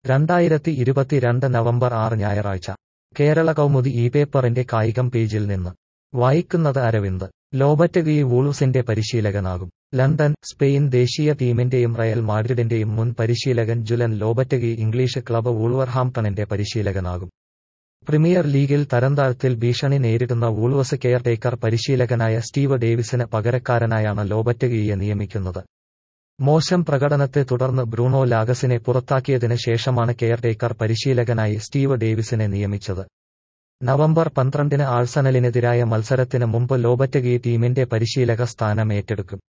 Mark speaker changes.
Speaker 1: 2022 November 6 ഞായറാഴ്ച കേരള കൗമുദി പേപ്പറിന്റെ കായികം പേജിൽ നിന്ന് വായിക്കുന്നത് അരവിന്ദ്. ലോപറ്റഗി വൂൾവ്സിന്റെ പരിശീലകനാകും. ലണ്ടൻ. സ്പെയിൻ ദേശീയ ടീമിന്റെയും റയൽ മാഡ്രിഡിന്റെയും മുൻ പരിശീലകൻ ജുലൻ ലോപറ്റഗി ഇംഗ്ലീഷ് ക്ലബ് വൂൾവർഹാംപ്ടണിന്റെ പരിശീലകനാകും. പ്രീമിയർ ലീഗിൽ തരംതാഴ്ത്തൽ ഭീഷണി നേരിടുന്ന വൂൾവ്സ് കെയർടേക്കർ പരിശീലകനായ സ്റ്റീവ് ഡേവിസിന് പകരക്കാരനായാണ് ലോപറ്റഗിയെ നിയമിക്കുന്നത്. മോശം പ്രകടനത്തെ തുടർന്ന് ബ്രൂണോ ലാഗസിനെ പുറത്താക്കിയതിന് ശേഷമാണ് കെയർടേക്കർ പരിശീലകനായി സ്റ്റീവ് ഡേവിസിനെ നിയമിച്ചത്. നവംബർ 12-ന് ആഴ്സണലിനെതിരായ മത്സരത്തിന് മുമ്പ് ലോപറ്റഗി ടീമിന്റെ പരിശീലക സ്ഥാനം ഏറ്റെടുക്കും.